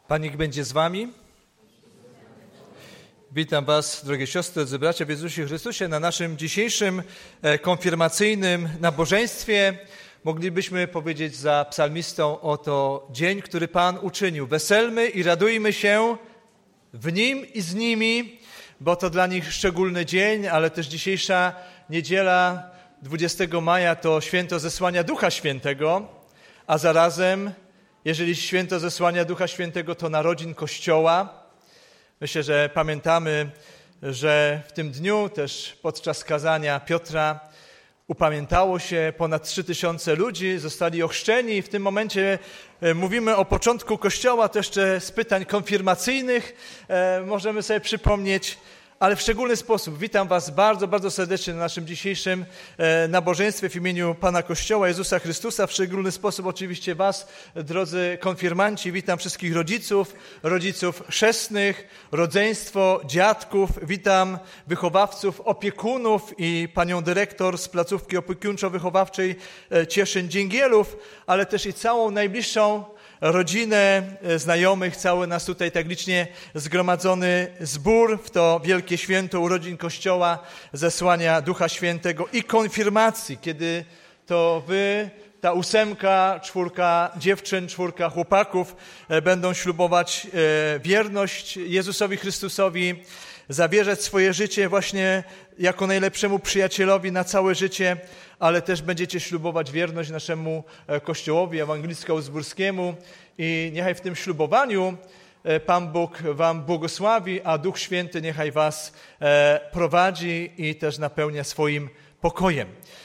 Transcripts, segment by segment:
Pan niech będzie z wami. Witam was, drogie siostry, drodzy bracia w Jezusie Chrystusie, na naszym dzisiejszym konfirmacyjnym nabożeństwie. Moglibyśmy powiedzieć za psalmistą, oto dzień, który Pan uczynił. Weselmy i radujmy się w Nim i z nimi, bo to dla nich szczególny dzień, ale też dzisiejsza niedziela 20 maja to święto zesłania Ducha Świętego, a zarazem, jeżeli święto zesłania Ducha Świętego, to narodzin Kościoła. Myślę, że pamiętamy, że w tym dniu też podczas kazania Piotra upamiętało się ponad 3000 ludzi, zostali ochrzczeni. W tym momencie mówimy o początku Kościoła, to jeszcze z pytań konfirmacyjnych możemy sobie przypomnieć, ale w szczególny sposób witam was bardzo, bardzo serdecznie na naszym dzisiejszym nabożeństwie w imieniu Pana Kościoła Jezusa Chrystusa. W szczególny sposób oczywiście was, drodzy konfirmanci. Witam wszystkich rodziców chrzestnych, rodzeństwo, dziadków. Witam wychowawców, opiekunów i panią dyrektor z placówki opiekuńczo-wychowawczej Cieszyn-Dzięgielów, ale też i całą najbliższą rodzinę, znajomych, cały nas tutaj tak licznie zgromadzony zbór w to wielkie święto urodzin Kościoła, zesłania Ducha Świętego i konfirmacji, kiedy to wy, ta 8, 4 dziewczyn, 4 chłopaków będą ślubować wierność Jezusowi Chrystusowi, zawierzać swoje życie właśnie jako najlepszemu przyjacielowi na całe życie, ale też będziecie ślubować wierność naszemu Kościołowi ewangelicko-uzburskiemu i niechaj w tym ślubowaniu Pan Bóg wam błogosławi, a Duch Święty niechaj was prowadzi i też napełnia swoim pokojem.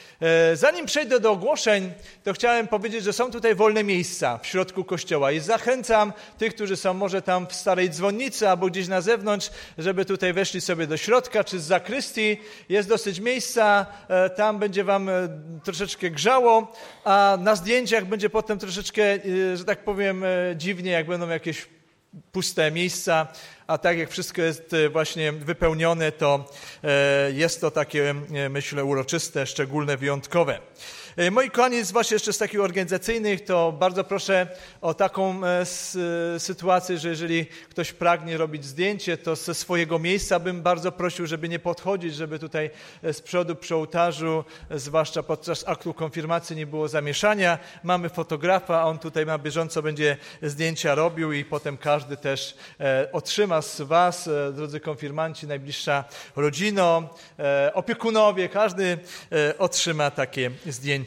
Zanim przejdę do ogłoszeń, to chciałem powiedzieć, że są tutaj wolne miejsca w środku kościoła i zachęcam tych, którzy są może tam w starej dzwonnicy albo gdzieś na zewnątrz, żeby tutaj weszli sobie do środka czy z zakrystii. Jest dosyć miejsca, tam będzie wam troszeczkę grzało, a na zdjęciach będzie potem troszeczkę, że tak powiem, dziwnie, jak będą jakieś puste miejsca, a tak jak wszystko jest właśnie wypełnione, to jest to takie, myślę, uroczyste, szczególne, wyjątkowe. Moi kochani, zwłaszcza jeszcze z takich organizacyjnych, to bardzo proszę o taką sytuację, że jeżeli ktoś pragnie robić zdjęcie, to ze swojego miejsca bym bardzo prosił, żeby nie podchodzić, żeby tutaj z przodu przy ołtarzu, zwłaszcza podczas aktu konfirmacji, nie było zamieszania. Mamy fotografa, on tutaj na bieżąco będzie zdjęcia robił i potem każdy też otrzyma z was, drodzy konfirmanci, najbliższa rodzino, opiekunowie, każdy otrzyma takie zdjęcie.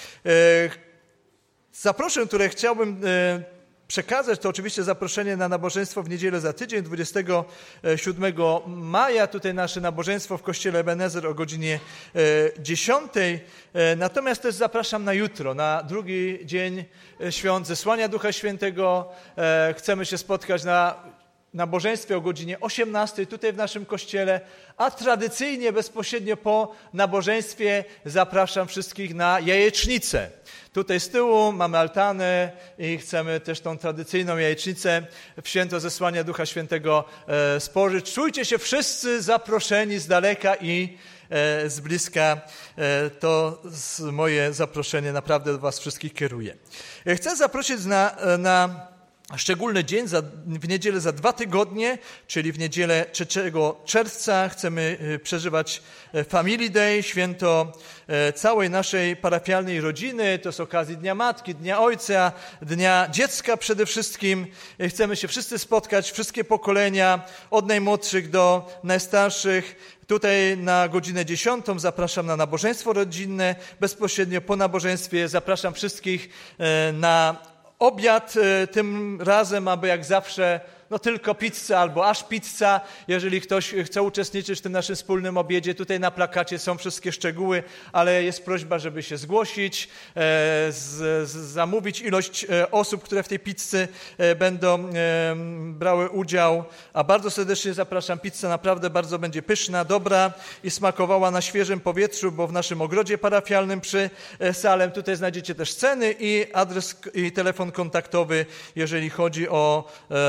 Zaproszeń, które chciałbym przekazać, to oczywiście zaproszenie na nabożeństwo w niedzielę za tydzień, 27 maja. Tutaj nasze nabożeństwo w kościele Ebenezer o godzinie 10. Natomiast też zapraszam na jutro, na drugi dzień świąt zesłania Ducha Świętego. Chcemy się spotkać na nabożeństwie o godzinie 18 tutaj w naszym kościele, a tradycyjnie bezpośrednio po nabożeństwie zapraszam wszystkich na jajecznicę. Tutaj z tyłu mamy altanę i chcemy też tą tradycyjną jajecznicę w święto zesłania Ducha Świętego spożyć. Czujcie się wszyscy zaproszeni z daleka i z bliska. To moje zaproszenie naprawdę do was wszystkich kieruje. Chcę zaprosić na szczególny dzień, w niedzielę za 2 tygodnie, czyli w niedzielę 3 czerwca chcemy przeżywać Family Day, święto całej naszej parafialnej rodziny. To z okazji Dnia Matki, Dnia Ojca, Dnia Dziecka przede wszystkim. Chcemy się wszyscy spotkać, wszystkie pokolenia, od najmłodszych do najstarszych. Tutaj na godzinę 10 zapraszam na nabożeństwo rodzinne. Bezpośrednio po nabożeństwie zapraszam wszystkich na obiad, tym razem, aby jak zawsze, no tylko pizza albo aż pizza. Jeżeli ktoś chce uczestniczyć w tym naszym wspólnym obiedzie, tutaj na plakacie są wszystkie szczegóły, ale jest prośba, żeby się zgłosić, zamówić ilość osób, które w tej pizzy będą brały udział. A bardzo serdecznie zapraszam. Pizza naprawdę bardzo będzie pyszna, dobra i smakowała na świeżym powietrzu, bo w naszym ogrodzie parafialnym przy Salem tutaj znajdziecie też ceny i adres i telefon kontaktowy, jeżeli chodzi o tą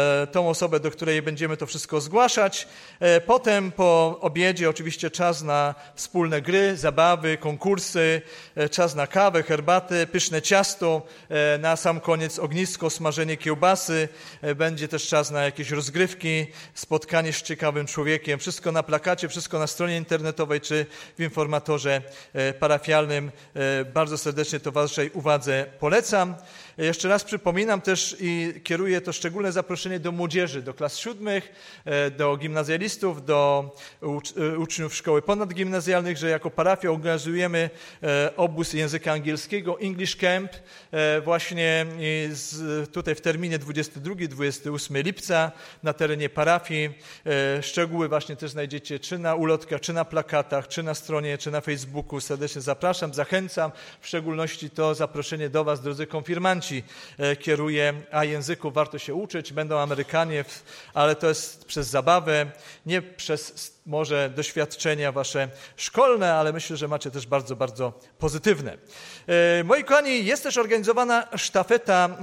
tą osobę, do której będziemy to wszystko zgłaszać. Potem po obiedzie oczywiście czas na wspólne gry, zabawy, konkursy, czas na kawę, herbatę, pyszne ciasto, na sam koniec ognisko, smażenie kiełbasy, będzie też czas na jakieś rozgrywki, spotkanie z ciekawym człowiekiem. Wszystko na plakacie, wszystko na stronie internetowej czy w informatorze parafialnym. Bardzo serdecznie to waszej uwadze polecam. Jeszcze raz przypominam też i kieruję to szczególne zaproszenie do młodzieży, do klas 7, do gimnazjalistów, do uczniów szkoły ponadgimnazjalnych, że jako parafia organizujemy obóz języka angielskiego, English Camp, właśnie tutaj w terminie 22-28 lipca na terenie parafii. Szczegóły właśnie też znajdziecie czy na ulotkach, czy na plakatach, czy na stronie, czy na Facebooku. Serdecznie zapraszam, zachęcam. W szczególności to zaproszenie do was, drodzy konfirmanci, kieruję, a języków warto się uczyć, będą Amerykanie, ale to jest przez zabawę, nie przez może doświadczenia wasze szkolne, ale myślę, że macie też bardzo, bardzo pozytywne. Moi kochani, jest też organizowana sztafeta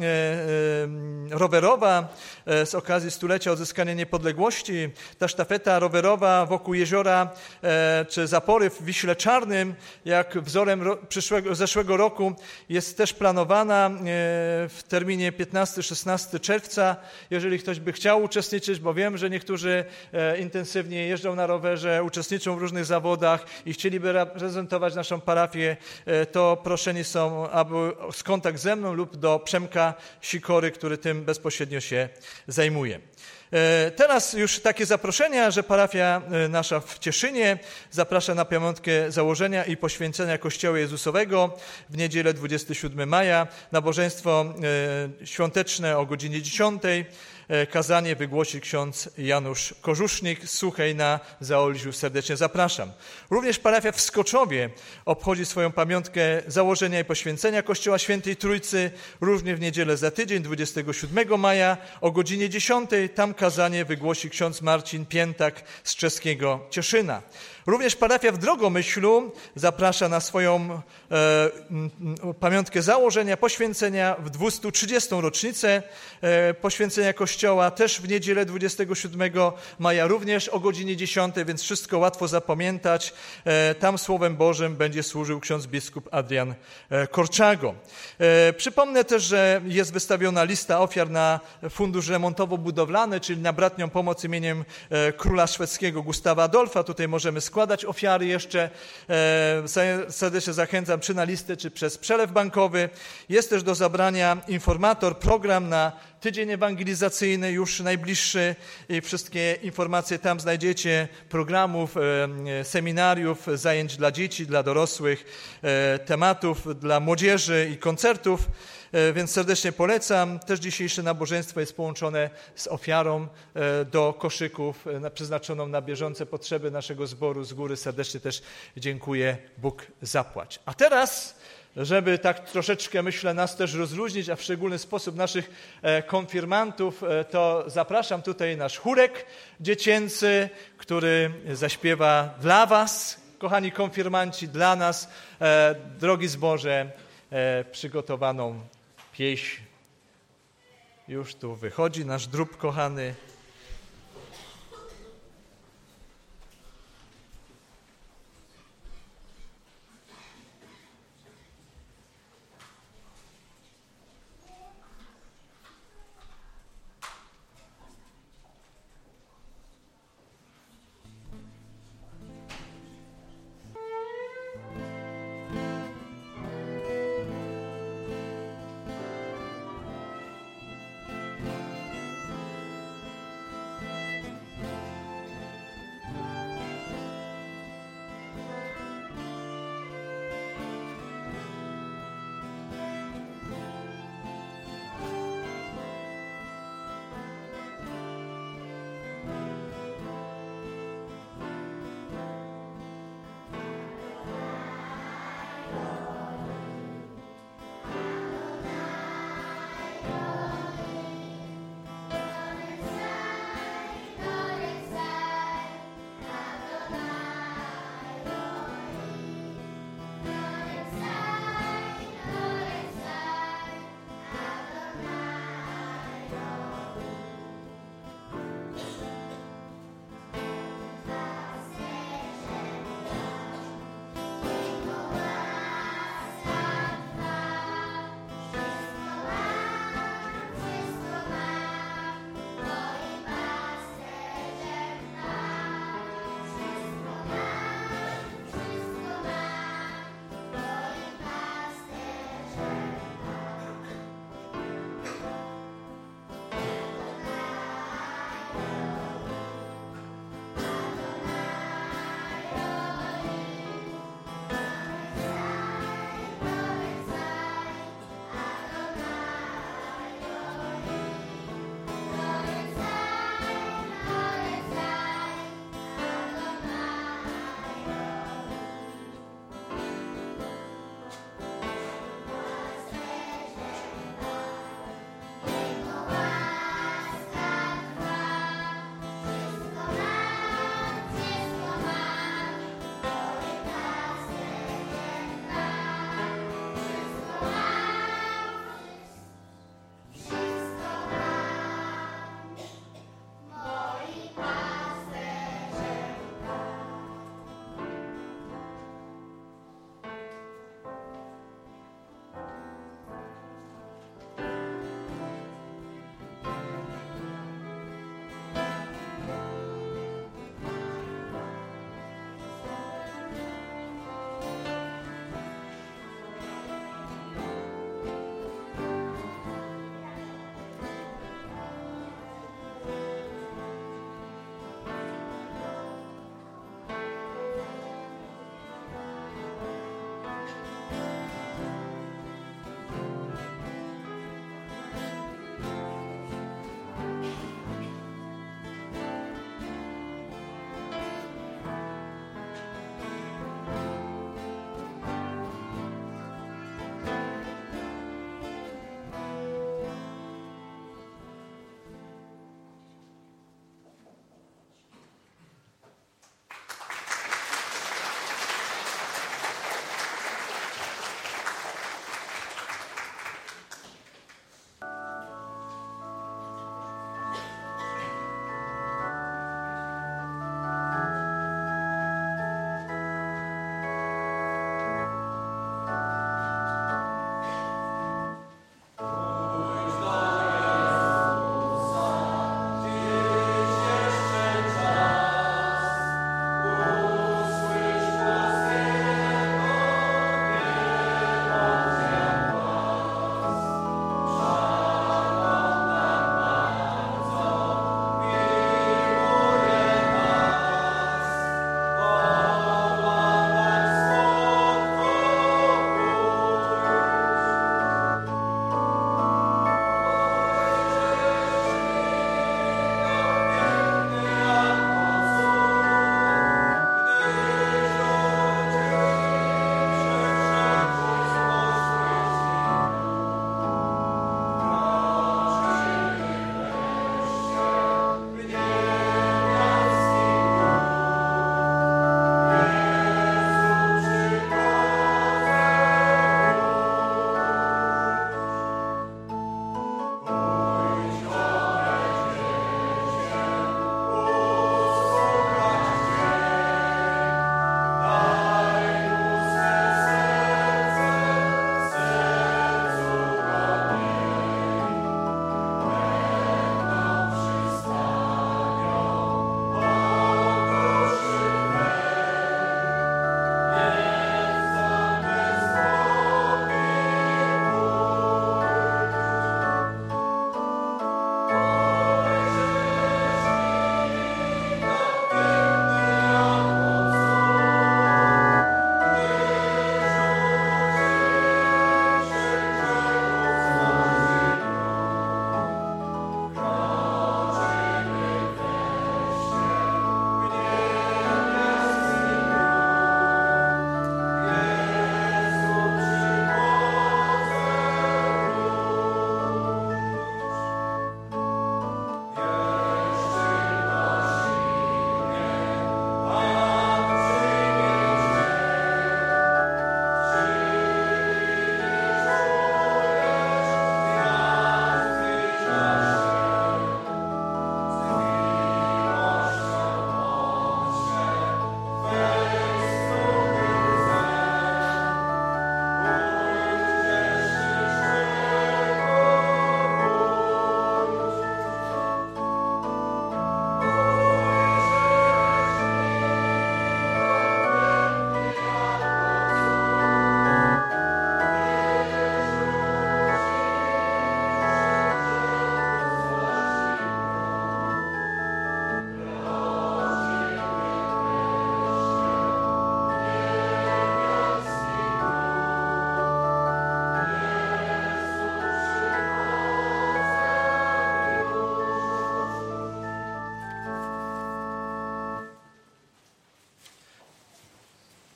rowerowa z okazji stulecia odzyskania niepodległości. Ta sztafeta rowerowa wokół jeziora czy zapory w Wiśle Czarnym, jak wzorem zeszłego roku, jest też planowana w terminie 15-16 czerwca. Jeżeli ktoś by chciał uczestniczyć, bo wiem, że niektórzy intensywnie jeżdżą na rowerze, uczestniczą w różnych zawodach i chcieliby reprezentować naszą parafię, to proszeni są aby kontakt ze mną lub do Przemka Sikory, który tym bezpośrednio się zajmuje. Teraz już takie zaproszenia, że parafia nasza w Cieszynie zaprasza na pamiątkę założenia i poświęcenia Kościoła Jezusowego w niedzielę 27 maja. Nabożeństwo świąteczne o godzinie 10. Kazanie wygłosi ksiądz Janusz Korzusznik z Suchej na Zaolziu. Serdecznie zapraszam. Również parafia w Skoczowie obchodzi swoją pamiątkę założenia i poświęcenia Kościoła Świętej Trójcy, również w niedzielę za tydzień, 27 maja o godzinie 10. Tam kazanie wygłosi ksiądz Marcin Piętak z czeskiego Cieszyna. Również parafia w Drogomyślu zaprasza na swoją pamiątkę założenia, poświęcenia w 230. rocznicę poświęcenia Kościoła, też w niedzielę 27 maja, również o godzinie 10, więc wszystko łatwo zapamiętać. Tam Słowem Bożym będzie służył ksiądz biskup Adrian Korczago. Przypomnę też, że jest wystawiona lista ofiar na fundusz remontowo-budowlany, czyli na bratnią pomoc imieniem króla szwedzkiego Gustawa Adolfa. Tutaj możemy składać ofiary jeszcze. Serdecznie zachęcam, czy na listę, czy przez przelew bankowy. Jest też do zabrania informator, program na tydzień ewangelizacyjny, już najbliższy i wszystkie informacje tam znajdziecie, programów, seminariów, zajęć dla dzieci, dla dorosłych, tematów dla młodzieży i koncertów, więc serdecznie polecam. Też dzisiejsze nabożeństwo jest połączone z ofiarą do koszyków przeznaczoną na bieżące potrzeby naszego zboru. Z góry serdecznie też dziękuję, Bóg zapłać. A teraz, żeby tak troszeczkę, myślę, nas też rozluźnić, a w szczególny sposób naszych konfirmantów, to zapraszam tutaj nasz chórek dziecięcy, który zaśpiewa dla was, kochani konfirmanci, dla nas, drogi zborze, przygotowaną pieśń. Już tu wychodzi nasz drób kochany.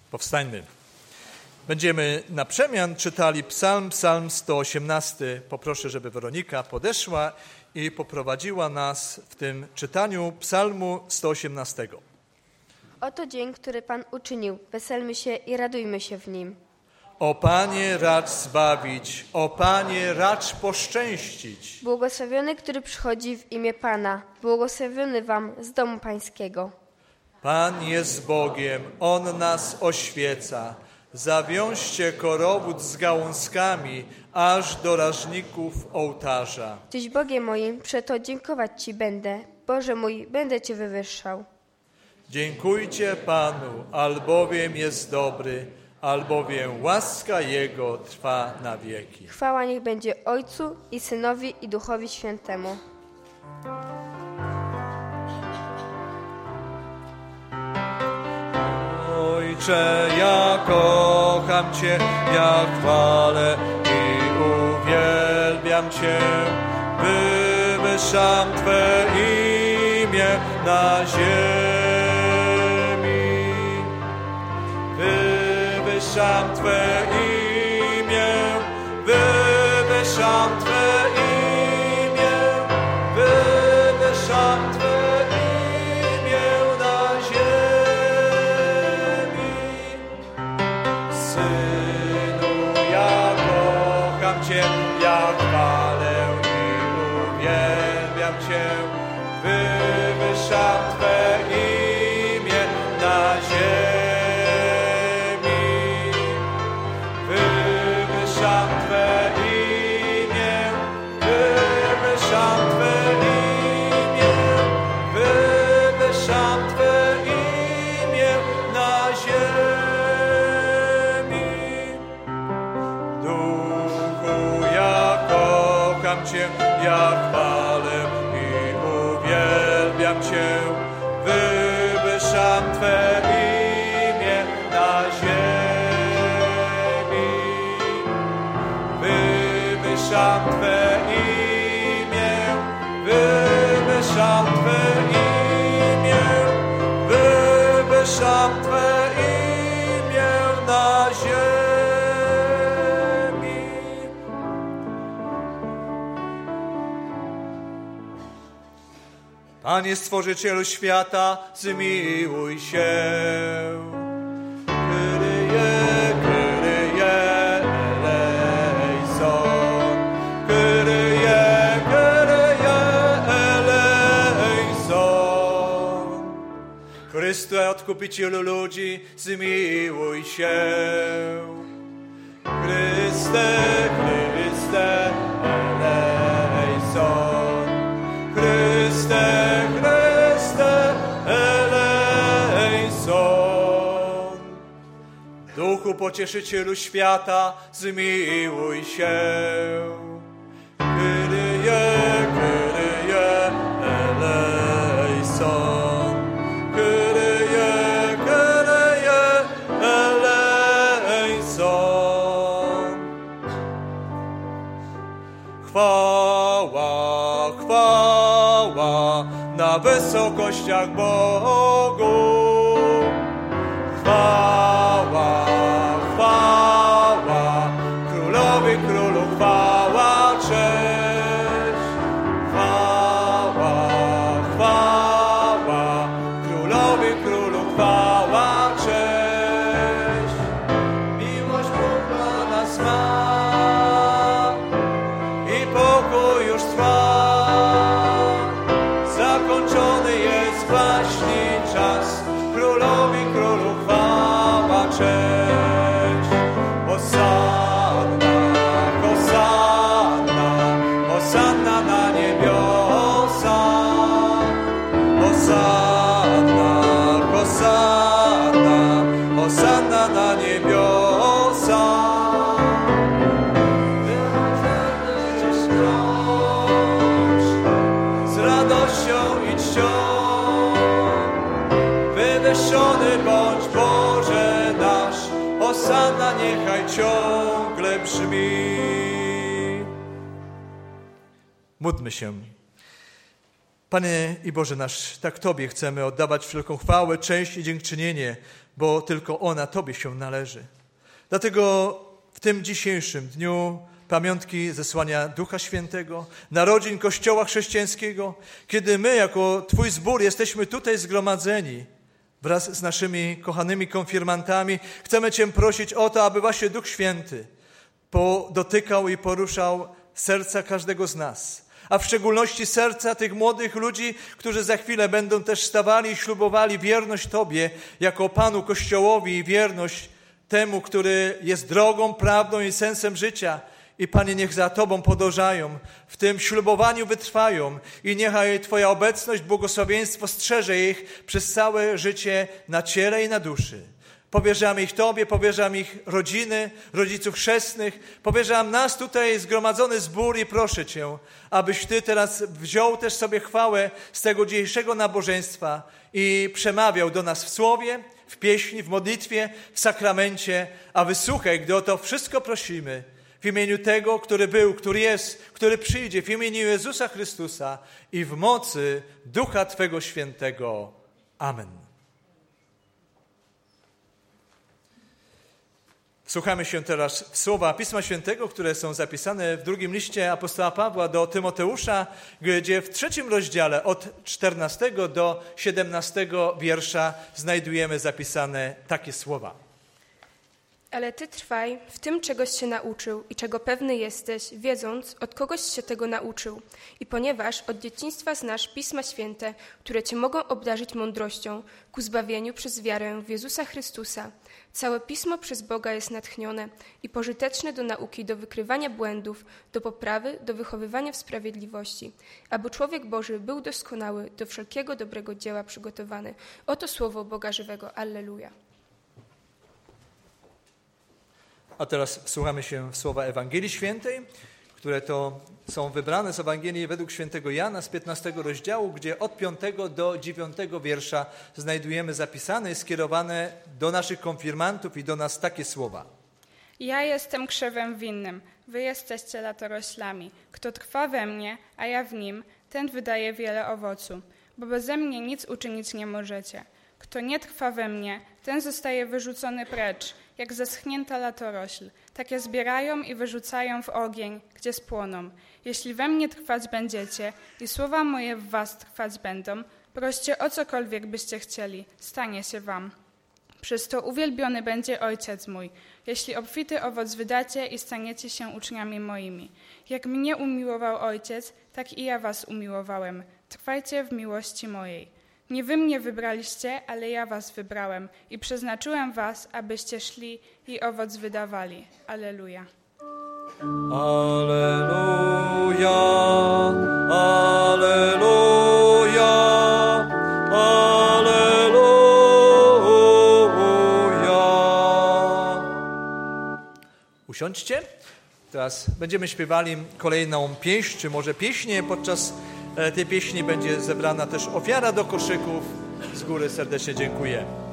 Powstańmy. Będziemy na przemian czytali psalm 118. Poproszę, żeby Weronika podeszła i poprowadziła nas w tym czytaniu psalmu 118. Oto dzień, który Pan uczynił. Weselmy się i radujmy się w nim. O Panie, racz zbawić, o Panie, racz poszczęścić. Błogosławiony, który przychodzi w imię Pana. Błogosławiony wam z domu pańskiego. Pan jest Bogiem, On nas oświeca. Zawiążcie korowód z gałązkami, aż do rażników ołtarza. Tyś Bogiem moim, przeto dziękować Ci będę. Boże mój, będę Cię wywyższał. Dziękujcie Panu, albowiem jest dobry, albowiem łaska Jego trwa na wieki. Chwała niech będzie Ojcu i Synowi i Duchowi Świętemu. Ojcze, ja kocham Cię, ja chwalę i uwielbiam Cię. Wywyższam Twe imię na ziemi. Wywyższam Twe imię, wywyższam Twe imię, wywyższam Twe imię na ziemi. Synu, ja kocham Cię, ja chwalę i uwielbiam Cię. Wywyższam Twe imię na ziemi. Wywyższam Twe imię, wywyższam Twe imię, wywyższam Twe imię na ziemi. Duchu, ja kocham Cię, ja chwalę i uwielbiam Cię. Wywyższam Twe imię na ziemi. Wywyższam Twe imię, wywyższam Twe imię, wywyższam Twe imię na ziemi. Panie Stworzycielu świata, zmiłuj się. Kyrie, Kyrie, eleison. Kyrie, Kyrie, eleison. Chryste, Odkupicielu ludzi, zmiłuj się. Chryste, Chryste, eleison. Chryste, Chryste, eleison. Duchu Pocieszycielu świata, zmiłuj się. Kyrie, Kyrie, eleison. Kyrie, Kyrie, eleison. Chwała, chwała na wysokościach Bogu. Chwała, chwała Królowi Królu, chwała, cześć. Chwała, chwała Królowi Królu, chwała, cześć. Miłość Boga nas ma i pokój już trwa. Zakończony jest właśnie czas. Królowi Królu, chwała, cześć. Hosanna, Hosanna, Hosanna na niebiosach. Hosanna, Hosanna, Hosanna na niebiosach. Wywyższony skroś, z radością i czcią. Wywyższony bądź Boże nasz, Hosanna niechaj ciągle brzmi. Módlmy się. Panie i Boże nasz, tak Tobie chcemy oddawać wszelką chwałę, cześć i dziękczynienie, bo tylko ona Tobie się należy. Dlatego w tym dzisiejszym dniu pamiątki zesłania Ducha Świętego, narodzin Kościoła chrześcijańskiego, kiedy my jako Twój zbór jesteśmy tutaj zgromadzeni wraz z naszymi kochanymi konfirmantami, chcemy Cię prosić o to, aby właśnie Duch Święty dotykał i poruszał serca każdego z nas, a w szczególności serca tych młodych ludzi, którzy za chwilę będą też stawali i ślubowali wierność Tobie jako Panu Kościołowi i wierność temu, który jest drogą, prawdą i sensem życia. I Panie, niech za Tobą podążają, w tym ślubowaniu wytrwają i niechaj Twoja obecność, błogosławieństwo strzeże ich przez całe życie na ciele i na duszy. Powierzam ich Tobie, powierzam ich rodziny, rodziców chrzestnych, powierzam nas tutaj zgromadzony zbór i proszę Cię, abyś Ty teraz wziął też sobie chwałę z tego dzisiejszego nabożeństwa i przemawiał do nas w słowie, w pieśni, w modlitwie, w sakramencie, a wysłuchaj, gdy o to wszystko prosimy, w imieniu tego, który był, który jest, który przyjdzie, w imieniu Jezusa Chrystusa i w mocy Ducha Twego Świętego. Amen. Słuchamy się teraz słowa Pisma Świętego, które są zapisane w drugim liście apostoła Pawła do Tymoteusza, gdzie w 3 rozdziale od 14 do 17 wiersza znajdujemy zapisane takie słowa. Ale ty trwaj w tym, czegoś się nauczył i czego pewny jesteś, wiedząc, od kogoś się tego nauczył. I ponieważ od dzieciństwa znasz Pisma Święte, które cię mogą obdarzyć mądrością ku zbawieniu przez wiarę w Jezusa Chrystusa. Całe Pismo przez Boga jest natchnione i pożyteczne do nauki, do wykrywania błędów, do poprawy, do wychowywania w sprawiedliwości, aby człowiek Boży był doskonały, do wszelkiego dobrego dzieła przygotowany. Oto słowo Boga żywego. Alleluja. A teraz wsłuchamy się w słowa Ewangelii Świętej, które to są wybrane z Ewangelii według świętego Jana z 15 rozdziału, gdzie od 5 do 9 wiersza znajdujemy zapisane i skierowane do naszych konfirmantów i do nas takie słowa. Ja jestem krzewem winnym, wy jesteście latoroślami. Kto trwa we mnie, a ja w nim, ten wydaje wiele owocu, bo beze mnie nic uczynić nie możecie. Kto nie trwa we mnie, ten zostaje wyrzucony precz, jak zeschnięta latorośl. Takie zbierają i wyrzucają w ogień, gdzie spłoną. Jeśli we mnie trwać będziecie i słowa moje w was trwać będą, proście o cokolwiek byście chcieli, stanie się wam. Przez to uwielbiony będzie Ojciec mój, jeśli obfity owoc wydacie i staniecie się uczniami moimi. Jak mnie umiłował Ojciec, tak i ja was umiłowałem. Trwajcie w miłości mojej. Nie wy mnie wybraliście, ale ja was wybrałem i przeznaczyłem was, abyście szli i owoc wydawali. Alleluja. Alleluja, alleluja, alleluja. Usiądźcie. Teraz będziemy śpiewali kolejną pieśń, czy może pieśnię. Podczas tej pieśni będzie zebrana też ofiara do koszyków. Z góry serdecznie dziękuję.